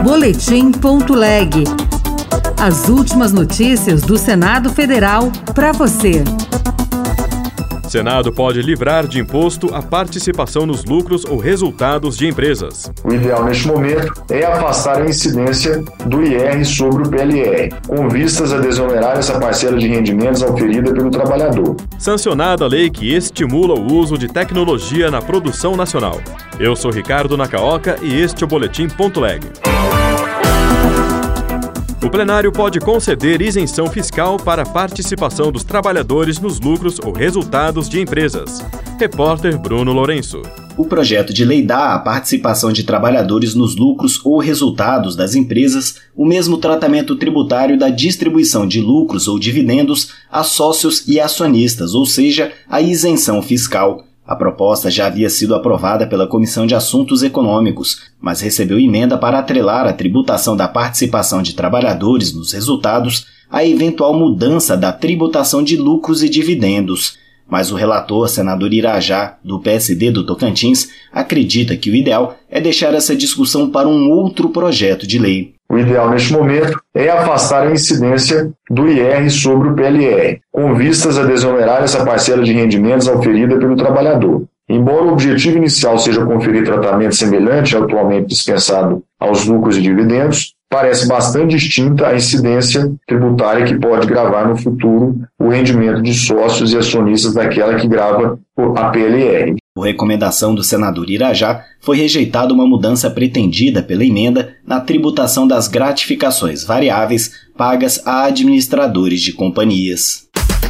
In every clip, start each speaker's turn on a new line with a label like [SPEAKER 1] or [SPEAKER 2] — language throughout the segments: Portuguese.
[SPEAKER 1] Boletim.leg. As últimas notícias do Senado Federal para você.
[SPEAKER 2] Senado pode livrar de imposto a participação nos lucros ou resultados de empresas.
[SPEAKER 3] O ideal neste momento é afastar a incidência do IR sobre o PLR, com vistas a desonerar essa parcela de rendimentos auferida pelo trabalhador.
[SPEAKER 2] Sancionada a lei que estimula o uso de tecnologia na produção nacional. Eu sou Ricardo Nakaoka e este é o Boletim.leg. O plenário pode conceder isenção fiscal para a participação dos trabalhadores nos lucros ou resultados de empresas. Repórter Bruno Lourenço.
[SPEAKER 4] O projeto de lei dá à participação de trabalhadores nos lucros ou resultados das empresas o mesmo tratamento tributário da distribuição de lucros ou dividendos a sócios e acionistas, ou seja, a isenção fiscal. A proposta já havia sido aprovada pela Comissão de Assuntos Econômicos, mas recebeu emenda para atrelar a tributação da participação de trabalhadores nos resultados à eventual mudança da tributação de lucros e dividendos. Mas o relator, senador Irajá, do PSD do Tocantins, acredita que o ideal é deixar essa discussão para um outro projeto de lei.
[SPEAKER 3] O ideal neste momento é afastar a incidência do IR sobre o PLR, com vistas a desonerar essa parcela de rendimentos auferida pelo trabalhador. Embora o objetivo inicial seja conferir tratamento semelhante ao atualmente dispensado aos lucros e dividendos, parece bastante distinta a incidência tributária que pode gravar no futuro o rendimento de sócios e acionistas daquela que grava a PLR.
[SPEAKER 4] Por recomendação do senador Irajá, foi rejeitada uma mudança pretendida pela emenda na tributação das gratificações variáveis pagas a administradores de companhias.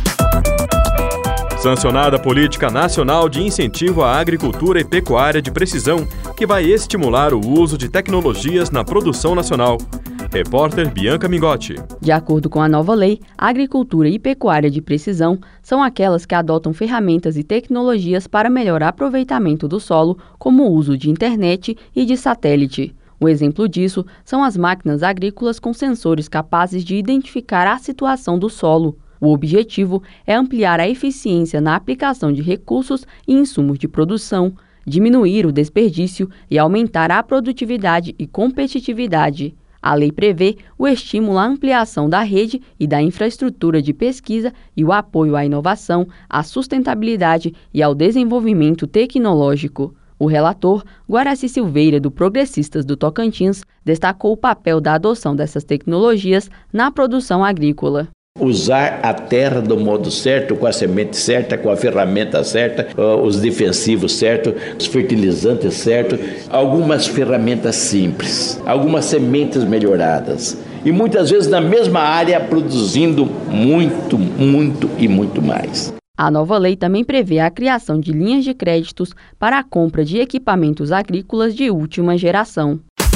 [SPEAKER 2] Sancionada a Política Nacional de Incentivo à Agricultura e Pecuária de Precisão, que vai estimular o uso de tecnologias na produção nacional. Repórter Bianca Mingotti.
[SPEAKER 5] De acordo com a nova lei, a agricultura e pecuária de precisão são aquelas que adotam ferramentas e tecnologias para melhorar o aproveitamento do solo, como o uso de internet e de satélite. Um exemplo disso são as máquinas agrícolas com sensores capazes de identificar a situação do solo. O objetivo é ampliar a eficiência na aplicação de recursos e insumos de produção, diminuir o desperdício e aumentar a produtividade e competitividade. A lei prevê o estímulo à ampliação da rede e da infraestrutura de pesquisa e o apoio à inovação, à sustentabilidade e ao desenvolvimento tecnológico. O relator, Guaraci Silveira, do Progressistas do Tocantins, destacou o papel da adoção dessas tecnologias na produção agrícola.
[SPEAKER 6] Usar a terra do modo certo, com a semente certa, com a ferramenta certa, os defensivos certos, os fertilizantes certos, algumas ferramentas simples, algumas sementes melhoradas e muitas vezes na mesma área produzindo muito e muito mais.
[SPEAKER 5] A nova lei também prevê a criação de linhas de créditos para a compra de equipamentos agrícolas de última geração.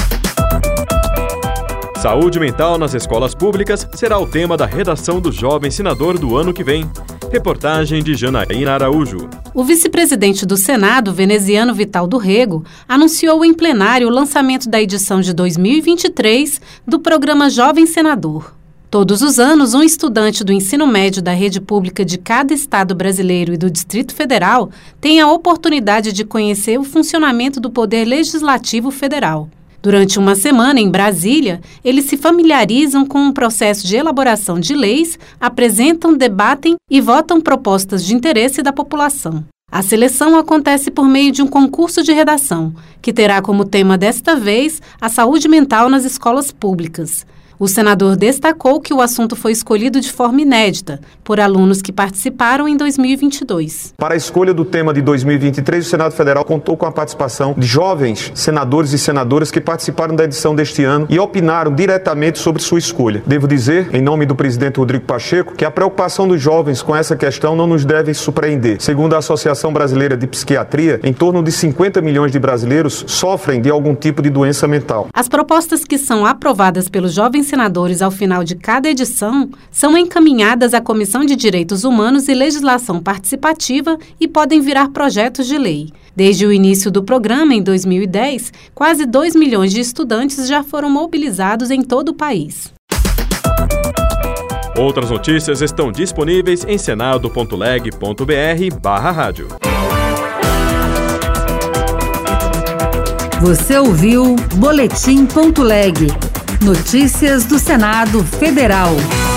[SPEAKER 2] Saúde mental nas escolas públicas será o tema da redação do Jovem Senador do ano que vem. Reportagem de Janaína Araújo.
[SPEAKER 7] O vice-presidente do Senado, veneziano Vital do Rego, anunciou em plenário o lançamento da edição de 2023 do programa Jovem Senador. Todos os anos, um estudante do ensino médio da rede pública de cada estado brasileiro e do Distrito Federal tem a oportunidade de conhecer o funcionamento do Poder Legislativo Federal. Durante uma semana em Brasília, eles se familiarizam com um processo de elaboração de leis, apresentam, debatem e votam propostas de interesse da população. A seleção acontece por meio de um concurso de redação, que terá como tema desta vez a saúde mental nas escolas públicas. O senador destacou que o assunto foi escolhido de forma inédita por alunos que participaram em 2022.
[SPEAKER 8] Para a escolha do tema de 2023, o Senado Federal contou com a participação de jovens senadores e senadoras que participaram da edição deste ano e opinaram diretamente sobre sua escolha. Devo dizer, em nome do presidente Rodrigo Pacheco, que a preocupação dos jovens com essa questão não nos deve surpreender. Segundo a Associação Brasileira de Psiquiatria, em torno de 50 milhões de brasileiros sofrem de algum tipo de doença mental.
[SPEAKER 7] As propostas que são aprovadas pelos jovens senadores ao final de cada edição são encaminhadas à Comissão de Direitos Humanos e Legislação Participativa e podem virar projetos de lei. Desde o início do programa, em 2010, quase 2 milhões de estudantes já foram mobilizados em todo o país.
[SPEAKER 2] Outras notícias estão disponíveis em senado.leg.br/rádio.
[SPEAKER 1] Você ouviu Boletim.leg. Notícias do Senado Federal.